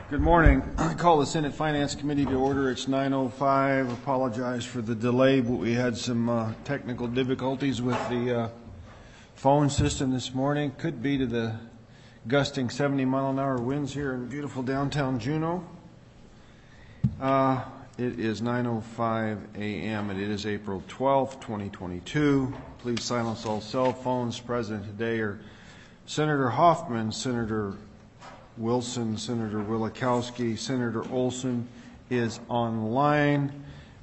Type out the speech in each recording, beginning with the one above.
Good morning. I call the Senate Finance Committee to order. It's 9:05. Apologize for the delay, but we had some technical difficulties with the phone system this morning. Could be to the gusting 70-mile-an-hour winds here in beautiful downtown Juneau. It is 9:05 a.m. and it is April 12th, 2022. Please silence all cell phones. Present today are Senator Hoffman, Senator Wilson, Senator Wielechowski, Senator Olson is online,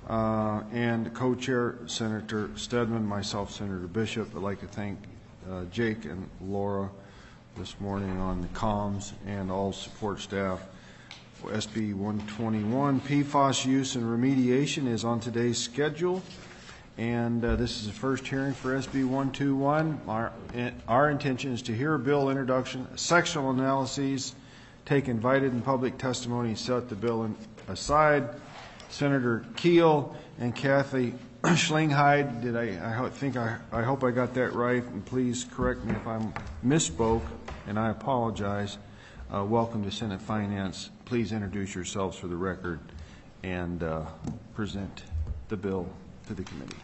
and co-chair Senator Stedman, myself, Senator Bishop. I'd like to thank Jake and Laura this morning on the comms and all support staff. SB 121, PFAS use and remediation, is on today's schedule, and this is the first hearing for SB 121. Our intention is to hear a bill introduction, sectional analyses, take invited and public testimony, set the bill aside. Senator Keel and Kathy Schlingheide, I hope I got that right, and please correct me if I misspoke, and I apologize. Welcome to Senate Finance. Please introduce yourselves for the record and present the bill to the committee.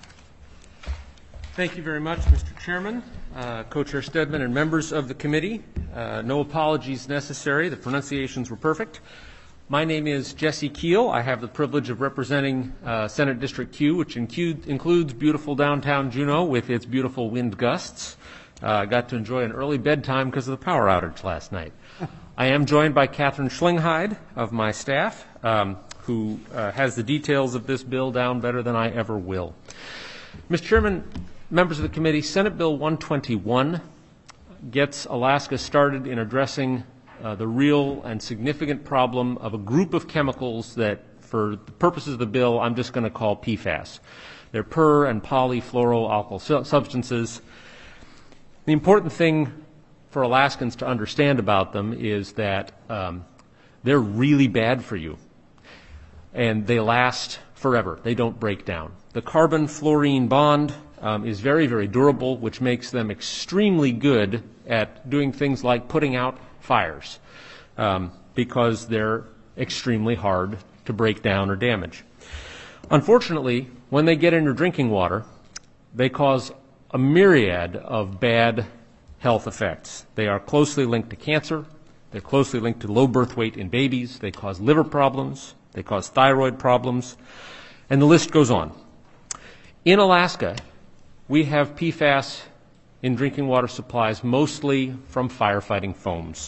Thank you very much, Mr. Chairman, Co-Chair Stedman, and members of the committee. No apologies necessary. The pronunciations were perfect. My name is Jesse Keel. I have the privilege of representing Senate District Q, which includes beautiful downtown Juneau with its beautiful wind gusts. I got to enjoy an early bedtime because of the power outage last night. I am joined by Catherine Schlingheide of my staff, who has the details of this bill down better than I ever will. Mr. Chairman, members of the committee, Senate Bill 121 gets Alaska started in addressing the real and significant problem of a group of chemicals that, for the purposes of the bill, I'm just going to call PFAS. They're per- and polyfluoroalkyl substances. The important thing for Alaskans to understand about them is that they're really bad for you, and they last forever. They don't break down. The carbon-fluorine bond is very, very durable, which makes them extremely good at doing things like putting out fires because they're extremely hard to break down or damage. Unfortunately, when they get in your drinking water, they cause a myriad of bad health effects. They are closely linked to cancer. They're closely linked to low birth weight in babies. They cause liver problems. They cause thyroid problems. And the list goes on. In Alaska, we have PFAS in drinking water supplies mostly from firefighting foams.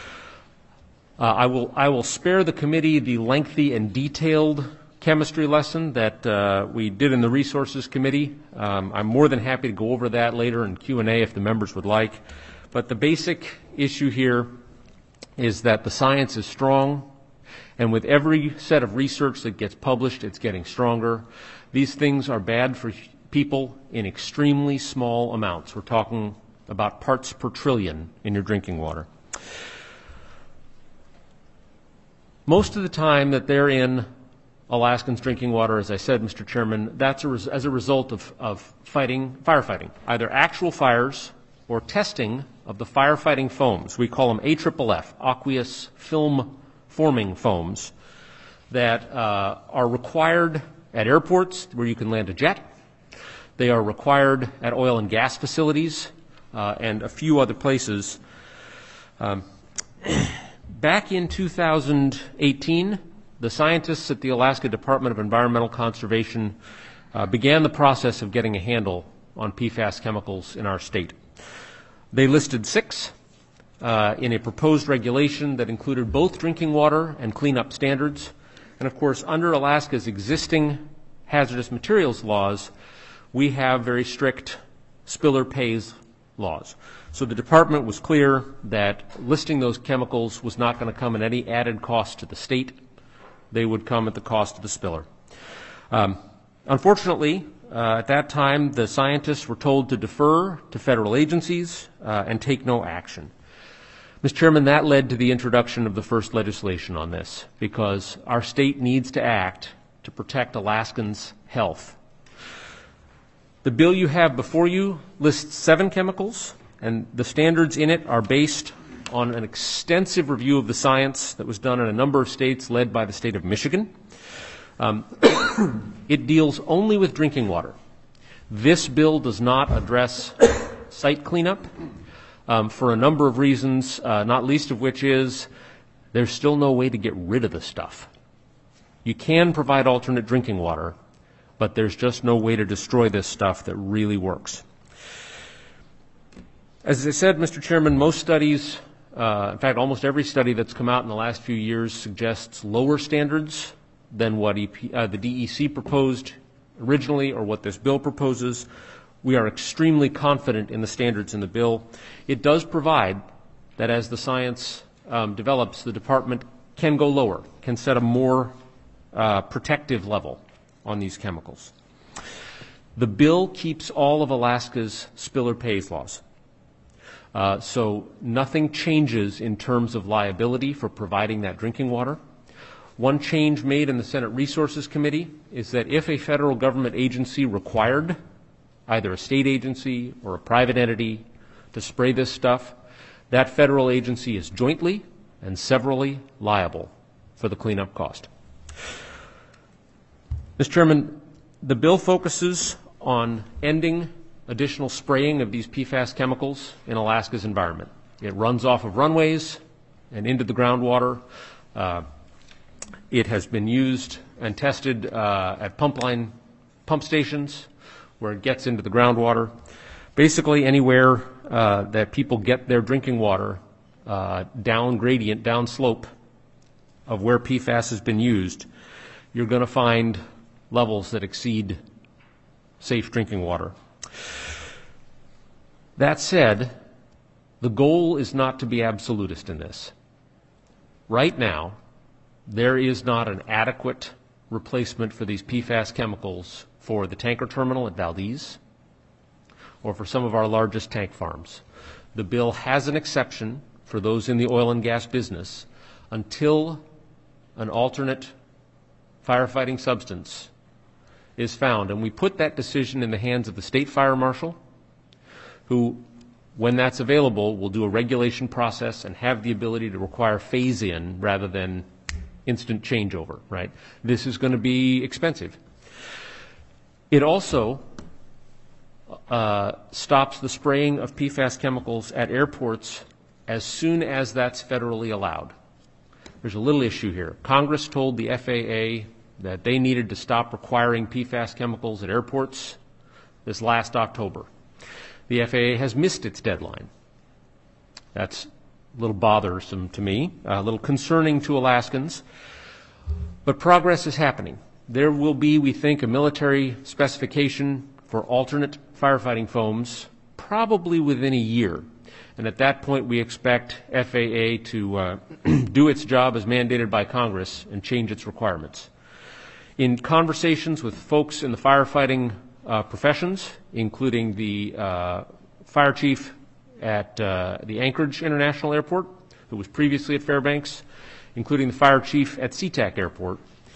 I will spare the committee the lengthy and detailed chemistry lesson that we did in the Resources Committee. I'm more than happy to go over that later in Q&A if the members would like. But the basic issue here is that the science is strong, and with every set of research that gets published, it's getting stronger. These things are bad for people in extremely small amounts. We're talking about parts per trillion in your drinking water. Most of the time that they're in Alaskans drinking water, as I said, Mr. Chairman, that's as a result of firefighting, either actual fires or testing of the firefighting foams. We call them AFFF, aqueous film forming foams, that are required at airports where you can land a jet. They are required at oil and gas facilities and a few other places. Back in 2018, the scientists at the Alaska Department of Environmental Conservation began the process of getting a handle on PFAS chemicals in our state. They listed 6 in a proposed regulation that included both drinking water and cleanup standards. And of course, under Alaska's existing hazardous materials laws, we have very strict spiller pays laws. So the department was clear that listing those chemicals was not going to come at any added cost to the state. They would come at the cost of the spiller. Unfortunately, at that time, the scientists were told to defer to federal agencies and take no action. Mr. Chairman, that led to the introduction of the first legislation on this, because our state needs to act to protect Alaskans' health. The bill you have before you lists 7 chemicals, and the standards in it are based on an extensive review of the science that was done in a number of states led by the state of Michigan. It deals only with drinking water. This bill does not address site cleanup for a number of reasons, not least of which is there's still no way to get rid of the stuff. You can provide alternate drinking water, but there's just no way to destroy this stuff that really works. As I said, Mr. Chairman, most studies, in fact, almost every study that's come out in the last few years suggests lower standards than what the DEC proposed originally or what this bill proposes. We are extremely confident in the standards in the bill. It does provide that as the science develops, the department can go lower, can set a more protective level on these chemicals. The bill keeps all of Alaska's spill or pays laws. So nothing changes in terms of liability for providing that drinking water. One change made in the Senate Resources Committee is that if a federal government agency required either a state agency or a private entity to spray this stuff, that federal agency is jointly and severally liable for the cleanup cost. Mr. Chairman, the bill focuses on ending additional spraying of these PFAS chemicals in Alaska's environment. It runs off of runways and into the groundwater. It has been used and tested at pump stations where it gets into the groundwater. Basically anywhere that people get their drinking water down gradient, down slope of where PFAS has been used, you're going to find levels that exceed safe drinking water. That said, the goal is not to be absolutist in this. Right now, there is not an adequate replacement for these PFAS chemicals for the tanker terminal at Valdez or for some of our largest tank farms. The bill has an exception for those in the oil and gas business until an alternate firefighting substance is found. And we put that decision in the hands of the state fire marshal, who, when that's available, will do a regulation process and have the ability to require phase-in rather than instant changeover, right? This is going to be expensive. It also stops the spraying of PFAS chemicals at airports as soon as that's federally allowed. There's a little issue here. Congress told the FAA that they needed to stop requiring PFAS chemicals at airports this last October. The FAA has missed its deadline. That's a little bothersome to me, a little concerning to Alaskans, but progress is happening. There will be, we think, a military specification for alternate firefighting foams probably within a year. And at that point, we expect FAA to do its job as mandated by Congress and change its requirements. In conversations with folks in the firefighting professions, including the fire chief at the Anchorage International Airport, who was previously at Fairbanks, including the fire chief at SeaTac Airport,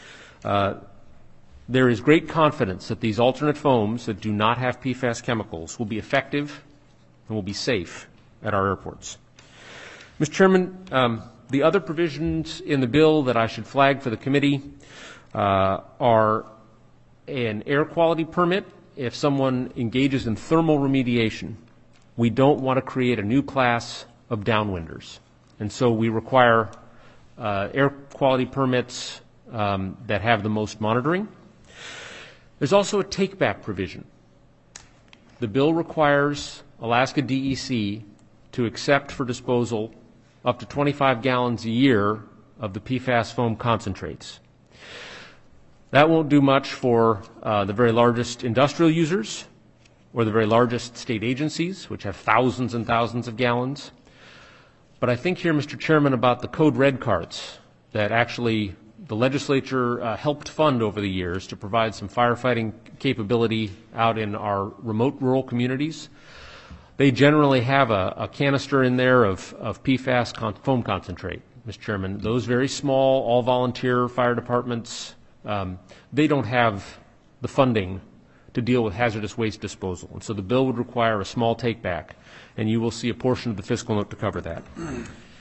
there is great confidence that these alternate foams that do not have PFAS chemicals will be effective and will be safe at our airports. Mr. Chairman, the other provisions in the bill that I should flag for the committee are an air quality permit if someone engages in thermal remediation. We don't want to create a new class of downwinders. And so we require air quality permits that have the most monitoring. There's also a take-back provision. The bill requires Alaska DEC to accept for disposal up to 25 gallons a year of the PFAS foam concentrates. That won't do much for the very largest industrial users or the very largest state agencies, which have thousands and thousands of gallons. But I think here, Mr. Chairman, about the code red cards that actually the legislature helped fund over the years to provide some firefighting capability out in our remote rural communities. They generally have a canister in there of PFAS foam concentrate, Mr. Chairman. Those very small, all-volunteer fire departments, they don't have the funding to deal with hazardous waste disposal. And so the bill would require a small take-back, and you will see a portion of the fiscal note to cover that.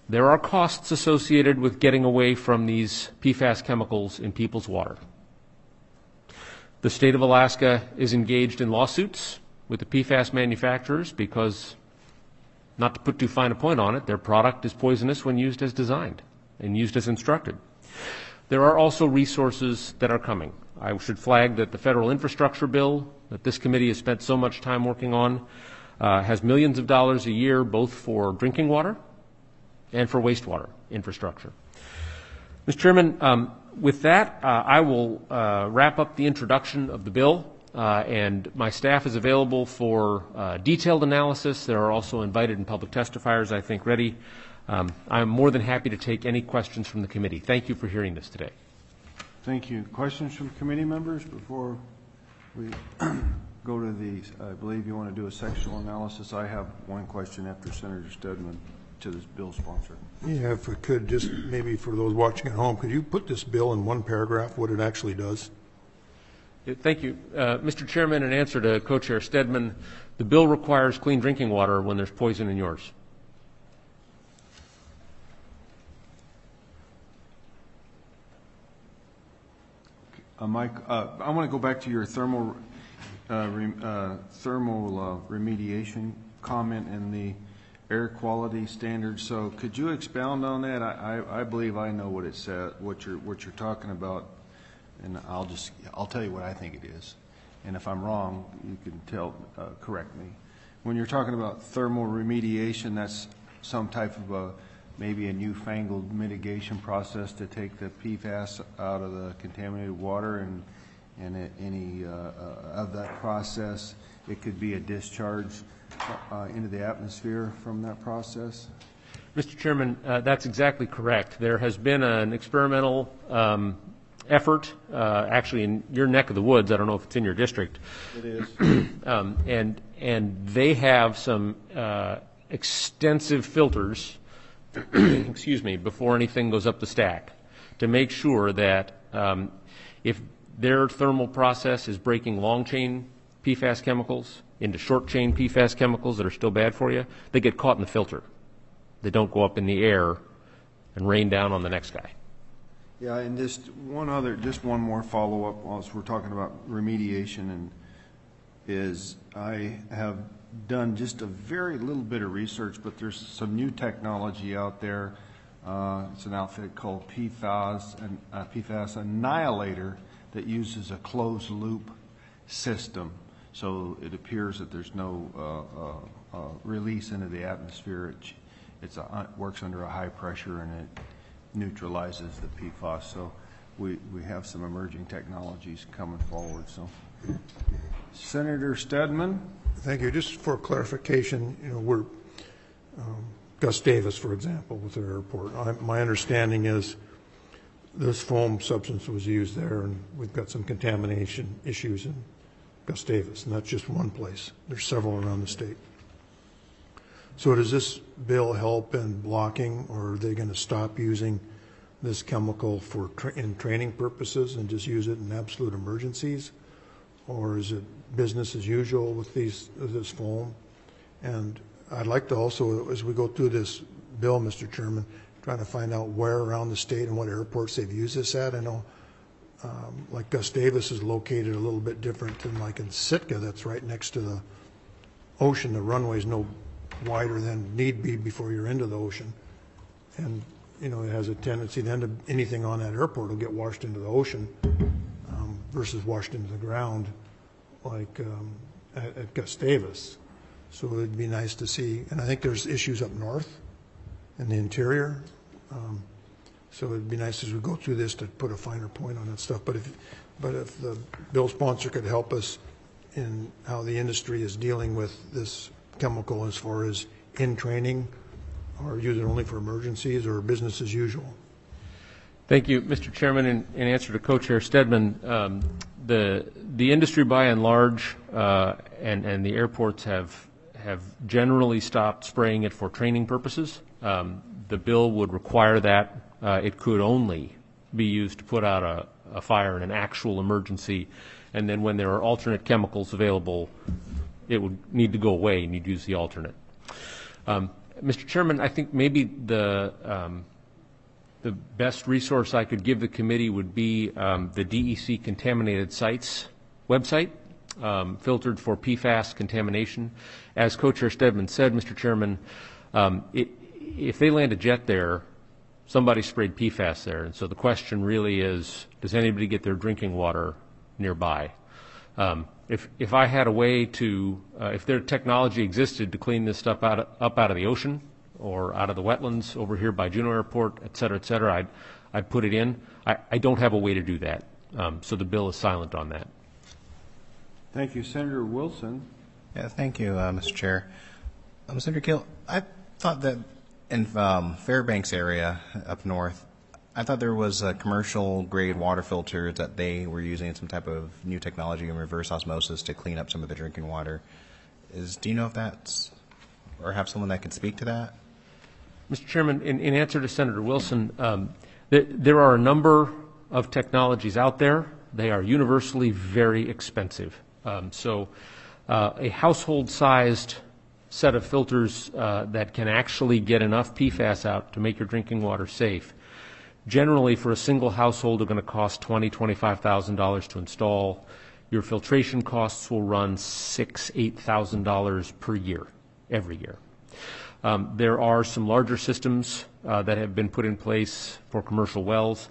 There are costs associated with getting away from these PFAS chemicals in people's water. The state of Alaska is engaged in lawsuits with the PFAS manufacturers because, not to put too fine a point on it, their product is poisonous when used as designed and used as instructed. There are also resources that are coming. I should flag that the federal infrastructure bill that this committee has spent so much time working on has millions of dollars a year both for drinking water and for wastewater infrastructure. Mr. Chairman, with that, I will wrap up the introduction of the bill, and my staff is available for detailed analysis. There are also invited and public testifiers, I think, ready. I'm more than happy to take any questions from the committee. Thank you for hearing this today. Thank you. Questions from committee members before we go to the, I believe you want to do a sectional analysis. I have one question after Senator Stedman to this bill sponsor. Yeah, if we could, just maybe for those watching at home, could you put this bill in one paragraph, what it actually does? Thank you. Mr. Chairman, in answer to Co-Chair Stedman, the bill requires clean drinking water when there's poison in yours. Mike, I want to go back to your thermal remediation comment and the air quality standards. So could you expound on that? I believe I know what it said, what you're talking about, and I'll tell you what I think it is. And if I'm wrong, you can correct me. When you're talking about thermal remediation, that's some type of maybe a newfangled mitigation process to take the PFAS out of the contaminated water, and any of that process, it could be a discharge into the atmosphere from that process? Mr. Chairman, that's exactly correct. There has been an experimental effort, actually in your neck of the woods. I don't know if it's in your district. It is. And they have some extensive filters excuse me, before anything goes up the stack, to make sure that if their thermal process is breaking long-chain PFAS chemicals into short-chain PFAS chemicals that are still bad for you, they get caught in the filter. They don't go up in the air and rain down on the next guy. Yeah, and just one more follow-up as we're talking about remediation, and is I have done just a very little bit of research, but there's some new technology out there. It's an outfit called PFAS Annihilator that uses a closed loop system. So it appears that there's no release into the atmosphere. It works under a high pressure, and it neutralizes the PFAS. So we have some emerging technologies coming forward. So, Senator Stedman. Thank you. Just for clarification, we're Gus Davis, for example, with their airport. My understanding is this foam substance was used there, and we've got some contamination issues in Gus Davis, and that's just one place. There's several around the state. So does this bill help in blocking, or are they going to stop using this chemical in training purposes and just use it in absolute emergencies? Or is it business as usual with this foam? And I'd like to also, as we go through this bill, Mr. Chairman, trying to find out where around the state and what airports they've used this at. I know like Gus Davis is located a little bit different than like in Sitka, that's right next to the ocean. The runway's no wider than need be before you're into the ocean. And, it has a tendency then to anything on that airport will get washed into the ocean versus washed into the ground like at Gus Davis. So it'd be nice to see, and I think there's issues up north in the interior. So it'd be nice as we go through this to put a finer point on that stuff. But if the bill sponsor could help us in how the industry is dealing with this chemical as far as in training, or use it only for emergencies, or business as usual. Thank you, Mr. Chairman. In answer to Co-Chair Stedman, the industry by and large and the airports have generally stopped spraying it for training purposes. The bill would require that. It could only be used to put out a fire in an actual emergency, and then when there are alternate chemicals available, it would need to go away and you'd use the alternate. Mr. Chairman, I think maybe the best resource I could give the committee would be the DEC Contaminated Sites website, filtered for PFAS contamination. As Co-Chair Stedman said, Mr. Chairman, if they land a jet there, somebody sprayed PFAS there. And so the question really is, does anybody get their drinking water nearby? If I had a way to, if their technology existed to clean this stuff up out of the ocean or out of the wetlands over here by Juneau Airport, et cetera, I'd put it in. I don't have a way to do that. So the bill is silent on that. Thank you. Senator Wilson. Yeah, thank you, Mr. Chair. Senator Keel, I thought that in Fairbanks area up north, I thought there was a commercial grade water filter that they were using some type of new technology in reverse osmosis to clean up some of the drinking water. Do you know if that's, or have someone that can speak to that? Mr. Chairman, in answer to Senator Wilson, there are a number of technologies out there. They are universally very expensive. So a household-sized set of filters that can actually get enough PFAS out to make your drinking water safe, generally for a single household are going to cost $20,000, $25,000 to install. Your filtration costs will run $6,000, $8,000 per year, every year. There are some larger systems that have been put in place for commercial wells.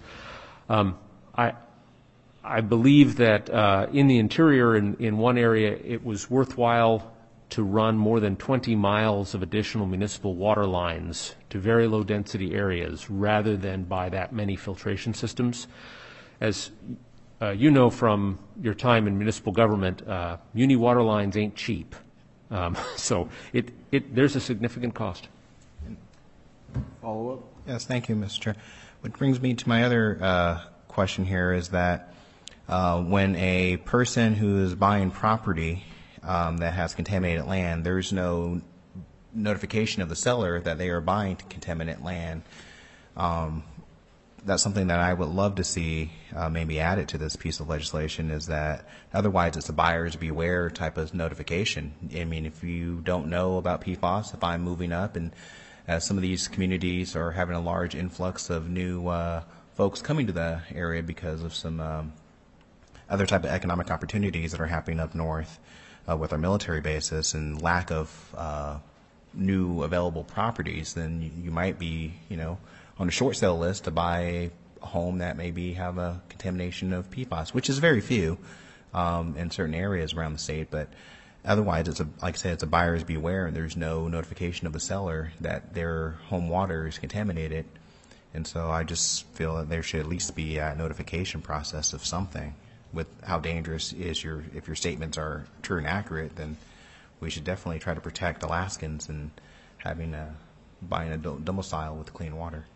I believe that in the interior, in one area, it was worthwhile to run more than 20 miles of additional municipal water lines to very low density areas rather than buy that many filtration systems. As you know from your time in municipal government, muni water lines ain't cheap. So there's a significant cost. Follow up? Yes, thank you, Mr. Chair. What brings me to my other question here is that when a person who is buying property that has contaminated land, there's no notification of the seller that they are buying contaminated land. That's something that I would love to see maybe added to this piece of legislation, is that otherwise it's a buyer's beware type of notification. I mean, if you don't know about PFAS, if I'm moving up and some of these communities are having a large influx of new folks coming to the area because of some other type of economic opportunities that are happening up north with our military bases and lack of new available properties, then you might be, on a short sale list to buy a home that maybe have a contamination of PFAS, which is very few in certain areas around the state. But otherwise, like I said, it's a buyer's beware, and there's no notification of the seller that their home water is contaminated. And so I just feel that there should at least be a notification process of something. With how dangerous is if your statements are true and accurate, then we should definitely try to protect Alaskans and buying a domicile with clean water.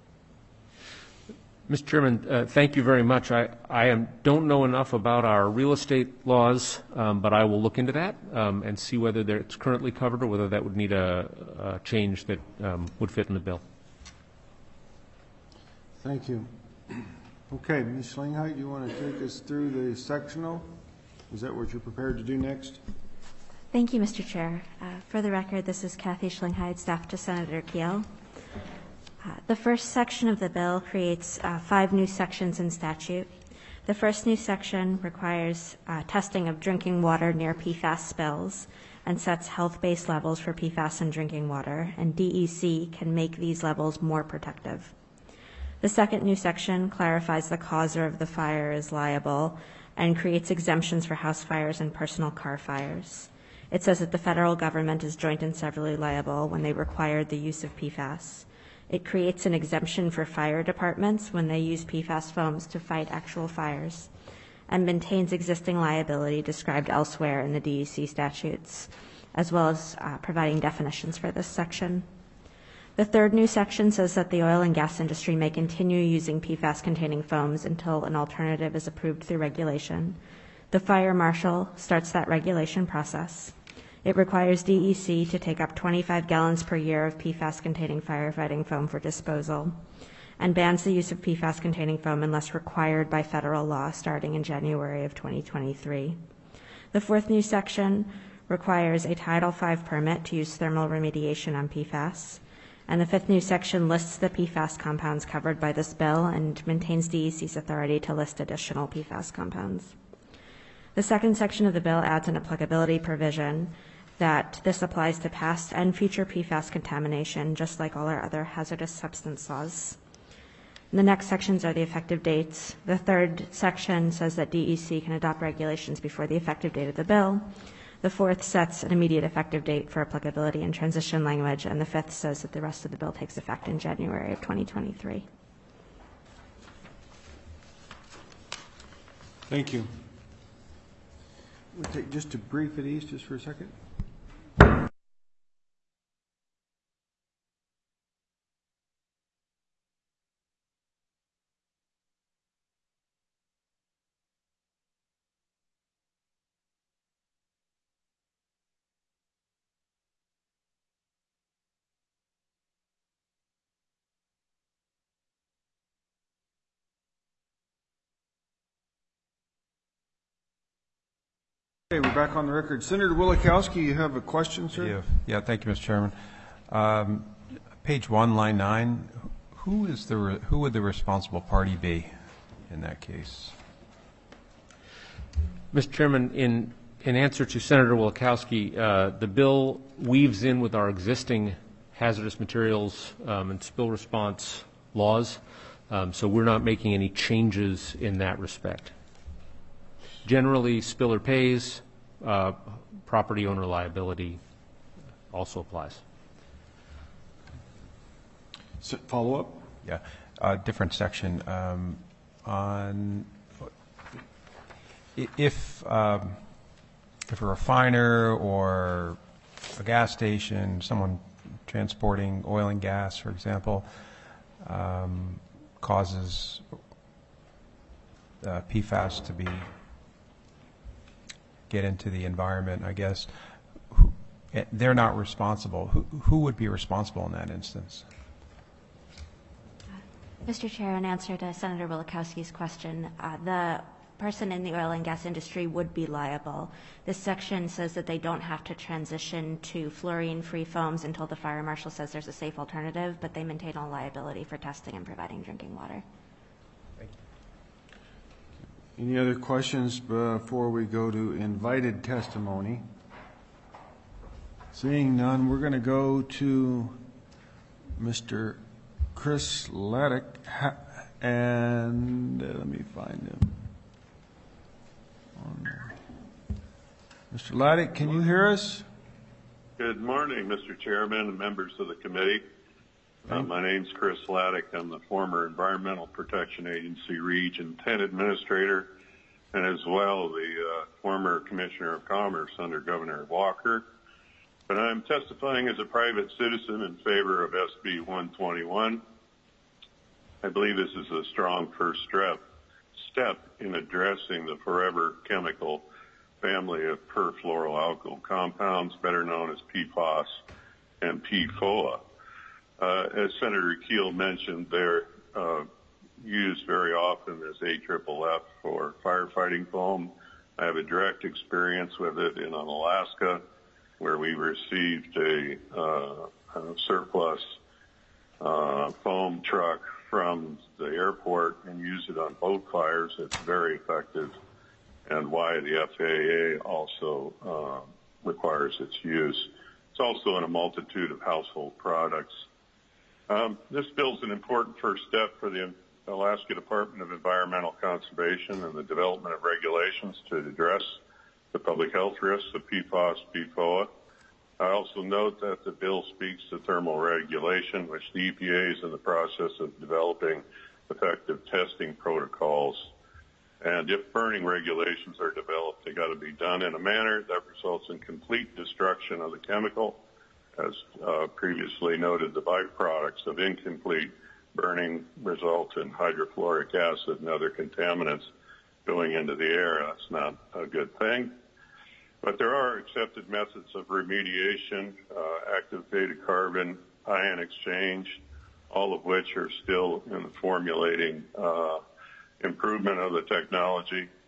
Mr. Chairman, thank you very much. I don't know enough about our real estate laws, but I will look into that and see whether it's currently covered or whether that would need a change that would fit in the bill. Thank you. Okay, Ms. Schlingheit, you want to take us through the sectional? Is that what you're prepared to do next? Thank you, Mr. Chair. For the record, this is Kathy Schlingheit, staff to Senator Keel. The first section of the bill creates 5 new sections in statute. The first new section requires testing of drinking water near PFAS spills and sets health-based levels for PFAS in drinking water, and DEC can make these levels more protective. The second new section clarifies the causer of the fire is liable and creates exemptions for house fires and personal car fires. It says that the federal government is joint and severally liable when they required the use of PFAS. It creates an exemption for fire departments when they use PFAS foams to fight actual fires, and maintains existing liability described elsewhere in the DEC statutes, as well as providing definitions for this section. The third new section says that the oil and gas industry may continue using PFAS-containing foams until an alternative is approved through regulation. The fire marshal starts that regulation process. It requires DEC to take up 25 gallons per year of PFAS-containing firefighting foam for disposal, and bans the use of PFAS-containing foam unless required by federal law starting in January of 2023. The fourth new section requires a Title V permit to use thermal remediation on PFAS. And the fifth new section lists the PFAS compounds covered by this bill and maintains DEC's authority to list additional PFAS compounds. The second section of the bill adds an applicability provision that this applies to past and future PFAS contamination, just like all our other hazardous substance laws. The next sections are the effective dates. The third section says that DEC can adopt regulations before the effective date of the bill. The fourth sets an immediate effective date for applicability and transition language, and the fifth says that the rest of the bill takes effect in January of 2023. Thank you. We'll take just a brief at ease just for a second. Okay, we're back on the record. Senator Wielechowski, you have a question, sir? Yeah, thank you, Mr. Chairman. Page 1, line 9, who would the responsible party be in that case? Mr. Chairman, in answer to Senator Wielechowski, the bill weaves in with our existing hazardous materials and spill response laws, so we're not making any changes in that respect. Generally, spiller pays, property owner liability also applies. Follow up? Yeah, different section. On if a refiner or a gas station, someone transporting oil and gas, for example, causes PFAS to get into the environment, I guess, they're not responsible. Who would be responsible in that instance? Mr. Chair, in answer to Senator Wielechowski's question, the person in the oil and gas industry would be liable. This section says that they don't have to transition to fluorine-free foams until the fire marshal says there's a safe alternative, but they maintain all liability for testing and providing drinking water. Any other questions before we go to invited testimony? Seeing none, we're going to go to Mr. Chris Laddick, and let me find him. Mr. Laddick, can you hear us? Good morning, Mr. Chairman and members of the committee. My name's Chris Laddick. I'm the former Environmental Protection Agency Region 10 Administrator, and as well the former Commissioner of Commerce under Governor Walker. But I'm testifying as a private citizen in favor of SB 121. I believe this is a strong first step in addressing the forever chemical family of perfluoroalkyl compounds, better known as PFOS and PFOA. As Senator Keel mentioned, they're used very often as AFFF for firefighting foam. I have a direct experience with it in Alaska, where we received a surplus foam truck from the airport and used it on boat fires. It's very effective, and why the FAA also requires its use. It's also in a multitude of household products. This bill is an important first step for the Alaska Department of Environmental Conservation and the development of regulations to address the public health risks of PFOS, PFOA. I also note that the bill speaks to thermal regulation, which the EPA is in the process of developing effective testing protocols. And if burning regulations are developed, they got to be done in a manner that results in complete destruction of the chemical. As previously noted, the byproducts of incomplete burning result in hydrofluoric acid and other contaminants going into the air. That's not a good thing. But there are accepted methods of remediation, activated carbon, ion exchange, all of which are still in the formulating improvement of the technology.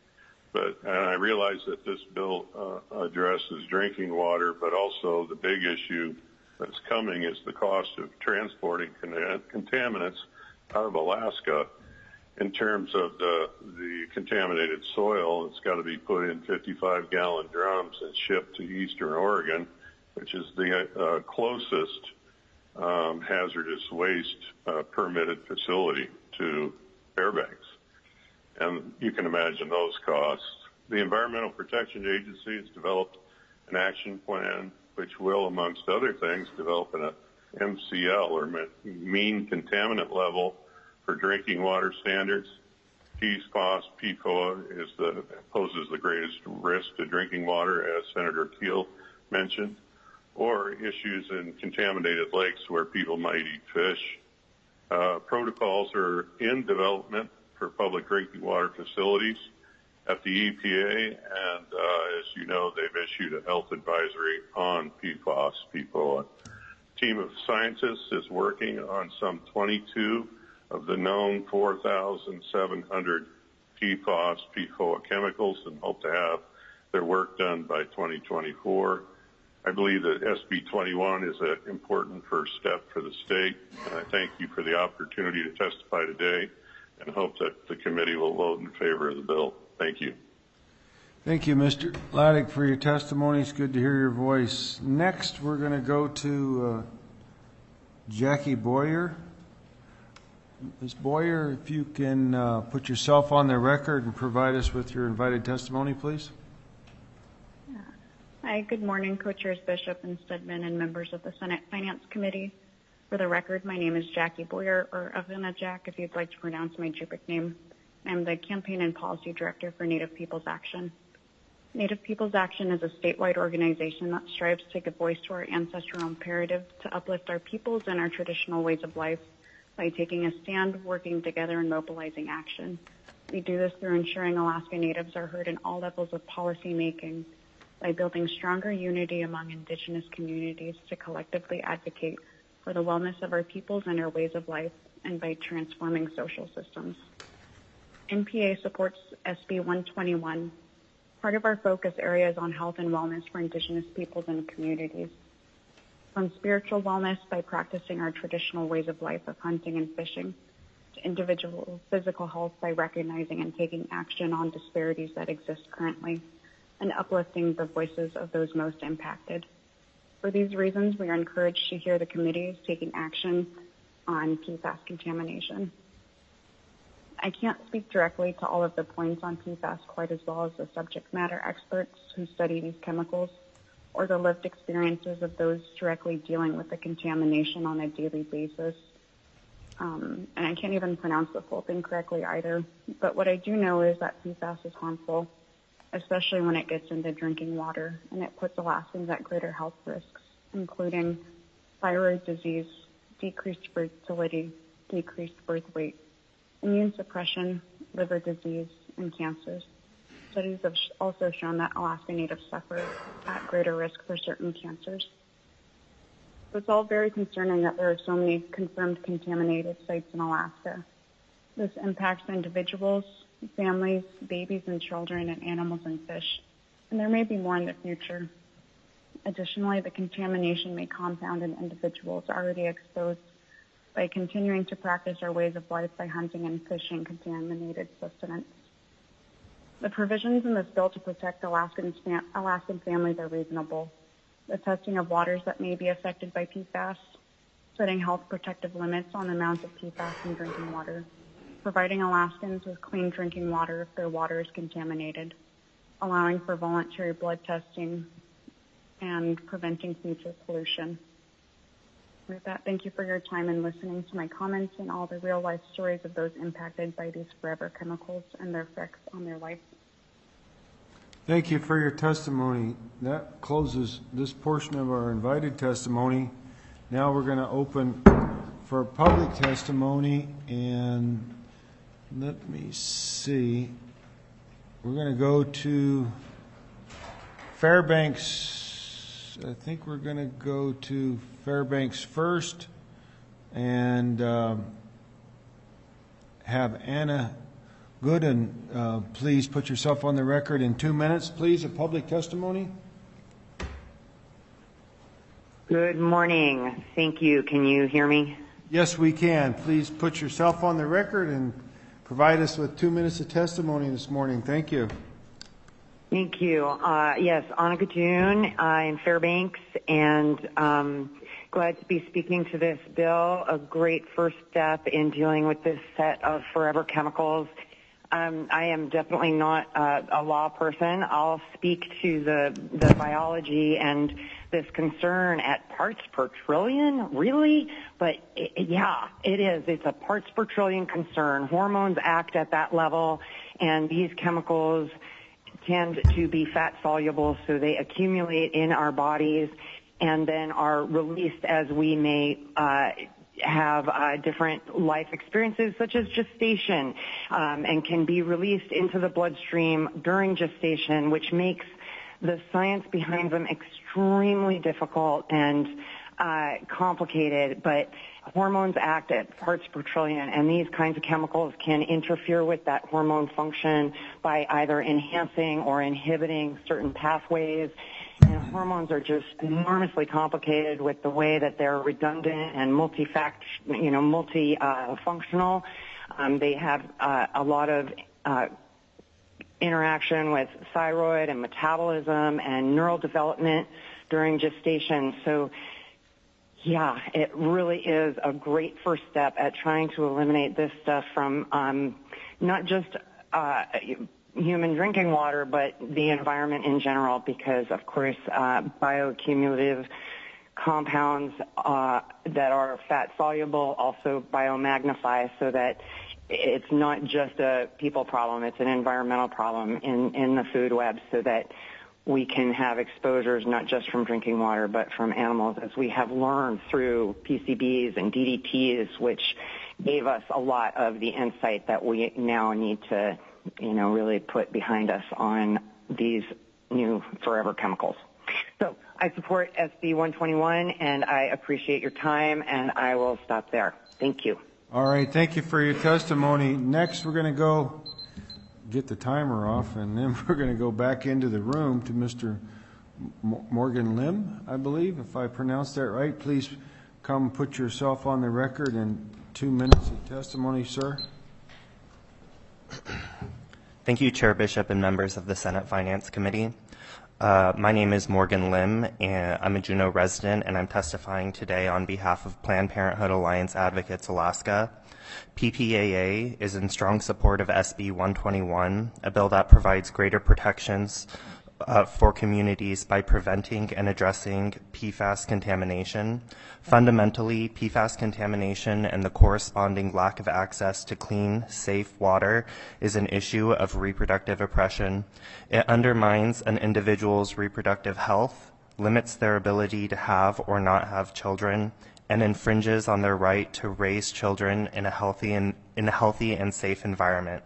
And I realize that this bill addresses drinking water, but also the big issue that's coming is the cost of transporting contaminants out of Alaska. In terms of the contaminated soil, it's got to be put in 55-gallon drums and shipped to Eastern Oregon, which is the closest hazardous waste permitted facility to Fairbanks. And you can imagine those costs. The Environmental Protection Agency has developed an action plan which will, amongst other things, develop an MCL, or mean contaminant level, for drinking water standards. PFOS, poses the greatest risk to drinking water, as Senator Keel mentioned, or issues in contaminated lakes where people might eat fish. Protocols are in development for public drinking water facilities at the EPA, and as you know, they've issued a health advisory on PFOA. A team of scientists is working on some 22 of the known 4,700 PFOA chemicals and hope to have their work done by 2024. I believe that SB 21 is an important first step for the state, and I thank you for the opportunity to testify today and hope that the committee will vote in favor of the bill. Thank you. Thank you, Mr. Laddick, for your testimony. It's good to hear your voice. Next, we're going to go to Jackie Boyer. Ms. Boyer, if you can put yourself on the record and provide us with your invited testimony, please. Hi, good morning, Co-Chairs Bishop and Stedman and members of the Senate Finance Committee. For the record, my name is Jackie Boyer, or Avina Jack, if you'd like to pronounce my Yupik name. I'm the Campaign and Policy Director for Native Peoples Action. Native Peoples Action is a statewide organization that strives to give voice to our ancestral imperative to uplift our peoples and our traditional ways of life by taking a stand, working together, and mobilizing action. We do this through ensuring Alaska Natives are heard in all levels of policy making, by building stronger unity among Indigenous communities to collectively advocate for the wellness of our peoples and our ways of life, and by transforming social systems. NPA supports SB 121. Part of our focus area is on health and wellness for Indigenous peoples and communities. From spiritual wellness by practicing our traditional ways of life of hunting and fishing, to individual physical health by recognizing and taking action on disparities that exist currently, and uplifting the voices of those most impacted. For these reasons, we are encouraged to hear the committee is taking action on PFAS contamination. I can't speak directly to all of the points on PFAS quite as well as the subject matter experts who study these chemicals, or the lived experiences of those directly dealing with the contamination on a daily basis. And I can't even pronounce the full thing correctly either. But what I do know is that PFAS is harmful, especially when it gets into drinking water, and it puts Alaskans at greater health risks, including thyroid disease, decreased fertility, decreased birth weight, immune suppression, liver disease, and cancers. Studies have also shown that Alaska Natives suffer at greater risk for certain cancers. So it's all very concerning that there are so many confirmed contaminated sites in Alaska. This impacts individuals, families, babies and children, and animals and fish, and there may be more in the future. Additionally, the contamination may compound in individuals already exposed by continuing to practice our ways of life by hunting and fishing contaminated sustenance. The provisions in this bill to protect Alaskan families are reasonable. The testing of waters that may be affected by PFAS, setting health protective limits on amounts of PFAS in drinking water, providing Alaskans with clean drinking water if their water is contaminated, allowing for voluntary blood testing, and preventing future pollution. With that, thank you for your time and listening to my comments and all the real-life stories of those impacted by these forever chemicals and their effects on their life. Thank you for your testimony. That closes this portion of our invited testimony. Now we're going to open for public testimony, and let me see. We're going to go to Fairbanks. I think we're going to go to Fairbanks first and have Anna Good, and please put yourself on the record in 2 minutes, please, of public testimony. Good morning. Thank you. Can you hear me? Yes, we can. Please put yourself on the record and provide us with 2 minutes of testimony this morning. Thank you. Thank you. Yes, Anna Gatoon in Fairbanks, and glad to be speaking to this bill, a great first step in dealing with this set of forever chemicals. I am definitely not a law person. I'll speak to the biology and this concern at parts per trillion, really? But yeah, it is. It's a parts per trillion concern. Hormones act at that level, and these chemicals tend to be fat soluble, so they accumulate in our bodies and then are released as we may have different life experiences, such as gestation, and can be released into the bloodstream during gestation, which makes the science behind them extremely difficult and complicated. But hormones act at parts per trillion, and these kinds of chemicals can interfere with that hormone function by either enhancing or inhibiting certain pathways. And hormones are just enormously complicated with the way that they're redundant and multifunctional. They have a lot of interaction with thyroid and metabolism and neural development during gestation. So, yeah, it really is a great first step at trying to eliminate this stuff from not just human drinking water, but the environment in general, because, of course, bioaccumulative compounds that are fat soluble also biomagnify, so that it's not just a people problem, it's an environmental problem in the food web, so that we can have exposures not just from drinking water but from animals, as we have learned through PCBs and DDTs, which gave us a lot of the insight that we now need to really put behind us on these new forever chemicals. So I support SB 121, and I appreciate your time, and I will stop there. Thank you. All right, thank you for your testimony. Next, we're going to go get the timer off, and then we're going to go back into the room to Mr. Morgan Lim, I believe, if I pronounced that right. Please come put yourself on the record in 2 minutes of testimony, sir. Thank you, Chair Bishop and members of the Senate Finance Committee. My name is Morgan Lim, and I'm a Juneau resident, and I'm testifying today on behalf of Planned Parenthood Alliance Advocates Alaska. PPAA is in strong support of SB 121, a bill that provides greater protections for communities by preventing and addressing PFAS contamination. Fundamentally, PFAS contamination and the corresponding lack of access to clean, safe water is an issue of reproductive oppression. It undermines an individual's reproductive health, limits their ability to have or not have children, and infringes on their right to raise children in a healthy and safe environment.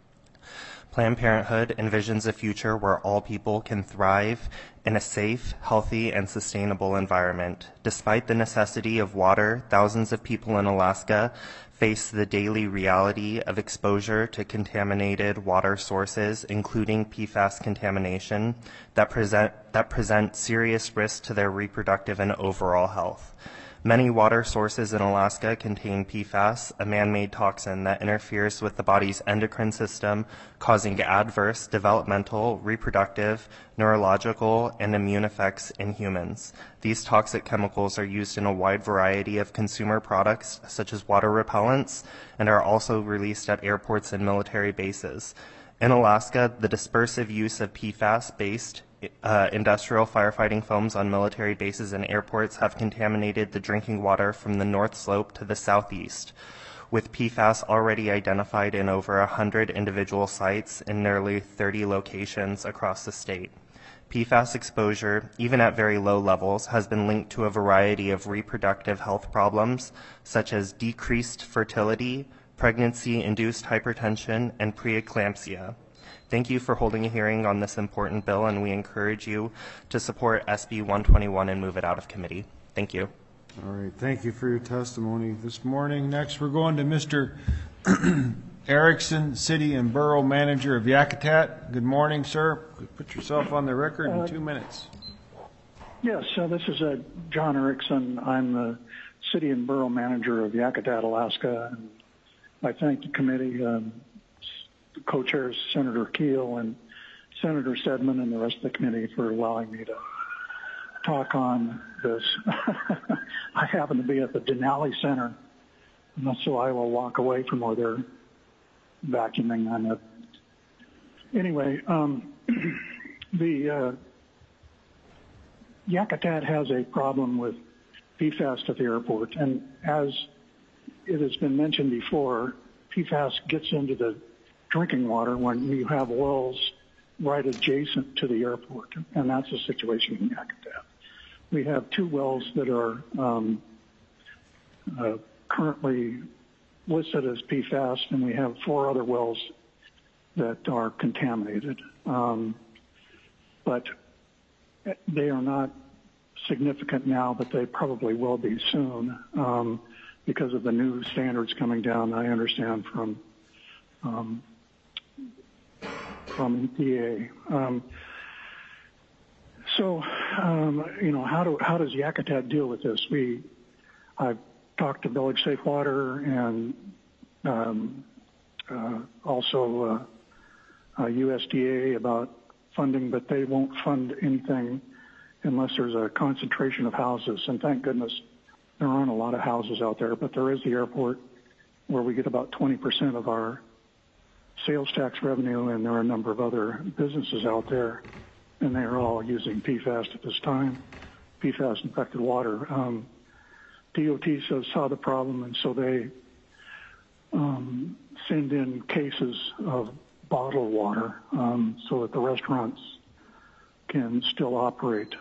Planned Parenthood envisions a future where all people can thrive in a safe, healthy, and sustainable environment. Despite the necessity of water, thousands of people in Alaska face the daily reality of exposure to contaminated water sources, including PFAS contamination, that present serious risks to their reproductive and overall health. Many water sources in Alaska contain PFAS, a man-made toxin that interferes with the body's endocrine system, causing adverse developmental, reproductive, neurological, and immune effects in humans. These toxic chemicals are used in a wide variety of consumer products, such as water repellents, and are also released at airports and military bases. In Alaska, the dispersive use of PFAS-based industrial firefighting foams on military bases and airports have contaminated the drinking water from the North Slope to the southeast, with PFAS already identified in over 100 individual sites in nearly 30 locations across the state. PFAS exposure, even at very low levels, has been linked to a variety of reproductive health problems, such as decreased fertility, pregnancy-induced hypertension, and preeclampsia. Thank you for holding a hearing on this important bill, and we encourage you to support SB 121 and move it out of committee. Thank you. All right. Thank you for your testimony this morning. Next, we're going to Mr. Erickson, City and Borough Manager of Yakutat. Good morning, sir. Put yourself on the record in 2 minutes. Yes, this is John Erickson. I'm the City and Borough Manager of Yakutat, Alaska. And I thank the committee, the co-chairs Senator Keel and Senator Stedman and the rest of the committee for allowing me to talk on this. I happen to be at the Denali Center, and so I will walk away from where they're vacuuming on it. Anyway, the Yakutat has a problem with PFAS at the airport, and as it has been mentioned before, PFAS gets into the drinking water when you have wells right adjacent to the airport, and that's the situation in Yakutat. We have 2 wells that are currently listed as PFAS, and we have 4 other wells that are contaminated. But they are not significant now, but they probably will be soon because of the new standards coming down, I understand, from EPA. How does Yakutat deal with this? I've talked to Village Safe Water and also USDA about funding, but they won't fund anything unless there's a concentration of houses. And thank goodness there aren't a lot of houses out there, but there is the airport where we get about 20% of our sales tax revenue, and there are a number of other businesses out there, and they are all using PFAS at this time, PFAS-infected water. DOT saw the problem, and so they send in cases of bottled water so that the restaurants can still operate.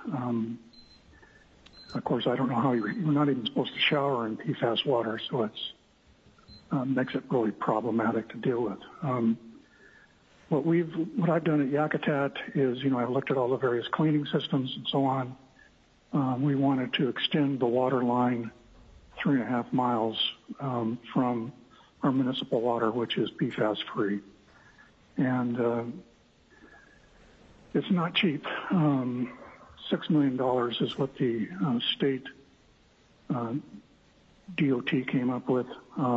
Of course, I don't know how you're not even supposed to shower in PFAS water, so it makes it really problematic to deal with. What I've done at Yakutat is, I've looked at all the various cleaning systems and so on. We wanted to extend the water line 3.5 miles from our municipal water, which is PFAS free. And it's not cheap. $6 million is what the state DOT came up with.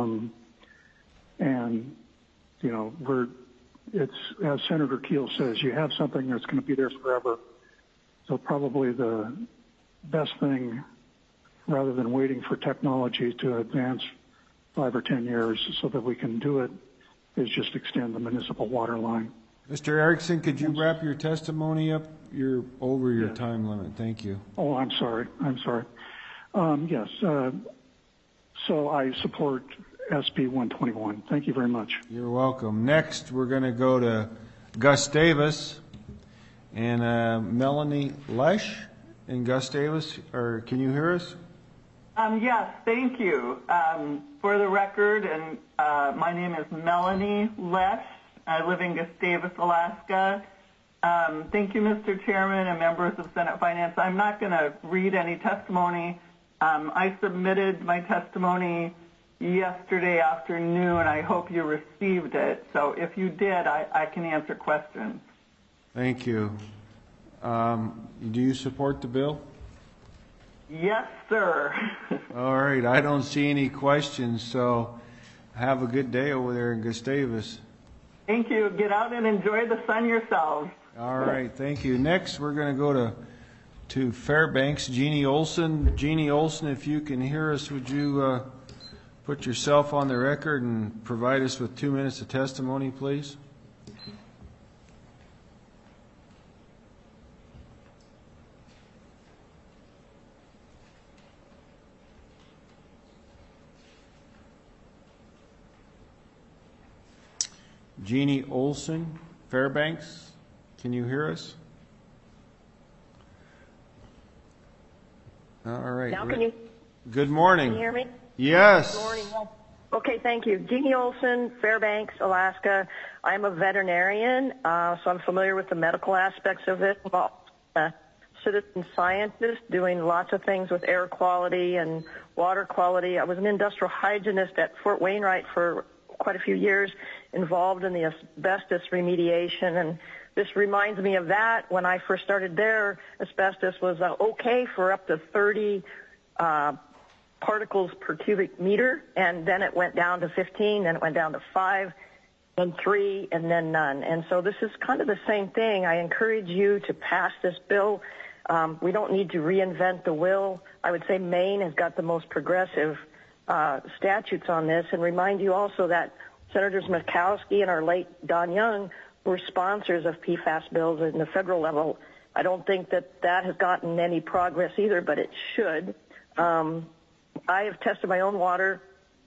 It's, as Senator Keel says, you have something that's going to be there forever. So probably the best thing, rather than waiting for technology to advance 5 or 10 years so that we can do it, is just extend the municipal water line. Mr. Erickson, could you wrap your testimony up? You're over your time limit. Thank you. Oh, I'm sorry. Yes. So I support SB 121. Thank you very much. You're welcome. Next, we're going to go to Gus Davis and Melanie Lesh. And Gus Davis, can you hear us? Yes, thank you. For the record, and my name is Melanie Lesh. I live in Gustavus, Alaska. Thank you, Mr. Chairman and members of Senate Finance. I'm not going to read any testimony. I submitted my testimony yesterday afternoon. I hope you received it. So if you did, I can answer questions. Thank you. Do you support the bill? Yes, sir. All right. I don't see any questions, so have a good day over there in Gustavus. Thank you. Get out and enjoy the sun yourselves. All right. Thank you. Next, we're going to go to Fairbanks, Jeannie Olson. Jeannie Olson, if you can hear us, would you put yourself on the record and provide us with 2 minutes of testimony, please? Jeannie Olson, Fairbanks, can you hear us? All right. Now can you? Good morning. Can you hear me? Yes. Good morning. Okay, thank you. Jeannie Olson, Fairbanks, Alaska. I'm a veterinarian, so I'm familiar with the medical aspects of it. Citizen scientist doing lots of things with air quality and water quality. I was an industrial hygienist at Fort Wainwright for quite a few years involved in the asbestos remediation, and this reminds me of that. When I first started there, asbestos was okay for up to 30 particles per cubic meter, and then it went down to 15, then it went down to 5, then 3, and then none. And so this is kind of the same thing. I encourage you to pass this bill. We don't need to reinvent the wheel. I would say Maine has got the most progressive statutes on this, and remind you also that Senators Murkowski and our late Don Young were sponsors of PFAS bills at the federal level. I don't think that has gotten any progress either, but it should. I have tested my own water,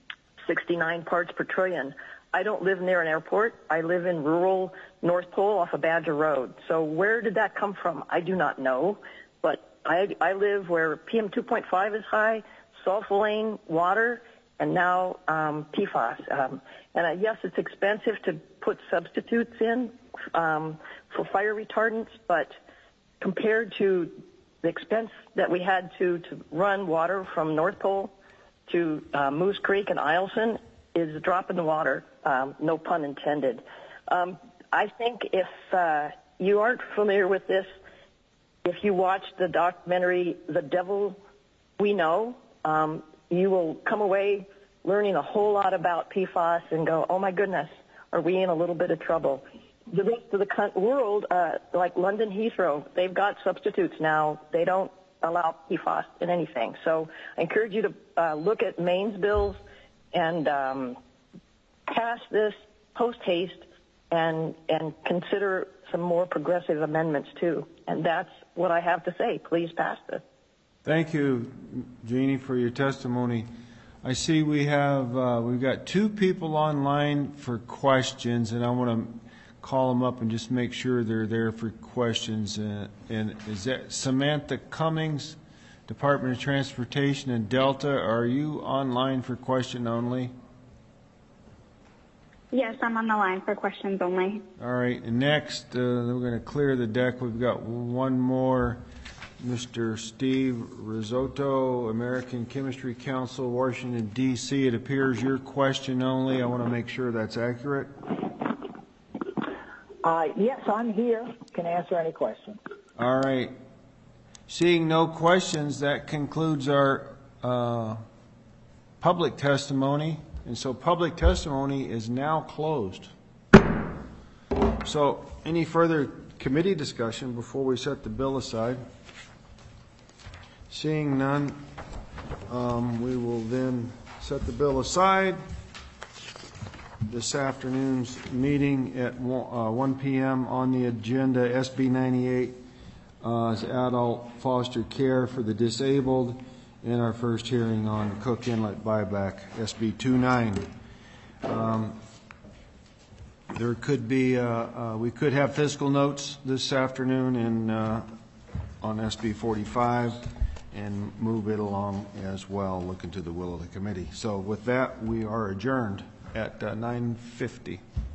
69 parts per trillion. I don't live near an airport. I live in rural North Pole off of Badger Road. So where did that come from? I do not know. But I live where PM 2.5 is high, sulfolane water, and now PFAS. And yes, it's expensive to put substitutes in for fire retardants, but compared to the expense that we had to run water from North Pole to Moose Creek and Eielson is a drop in the water, no pun intended. I think if you aren't familiar with this, if you watch the documentary The Devil We Know, you will come away learning a whole lot about PFAS and go, oh my goodness, are we in a little bit of trouble? The rest of the world, like London Heathrow, they've got substitutes now. They don't allow PFAS in anything. So I encourage you to look at Maine's bills and pass this post haste and consider some more progressive amendments too. And that's what I have to say. Please pass this. Thank you, Jeannie, for your testimony. I see we've got 2 people online for questions, and I want to call them up and just make sure they're there for questions. And is that Samantha Cummings, Department of Transportation in Delta? Are you online for question only? Yes, I'm on the line for questions only. All right. And next, we're going to clear the deck. We've got one more. Mr. Steve Risotto, American Chemistry Council, Washington, D.C. It appears your question only. I want to make sure that's accurate. Yes, I'm here. Can answer any questions. All right. Seeing no questions, that concludes our public testimony. And so public testimony is now closed. So any further committee discussion before we set the bill aside? Seeing none, we will then set the bill aside. This afternoon's meeting at 1 p.m. on the agenda, SB 98 is adult foster care for the disabled, and our first hearing on Cook Inlet buyback, SB 29. There could be, we could have fiscal notes this afternoon on SB 45 and move it along as well, look into the will of the committee. So with that, we are adjourned at 9:50.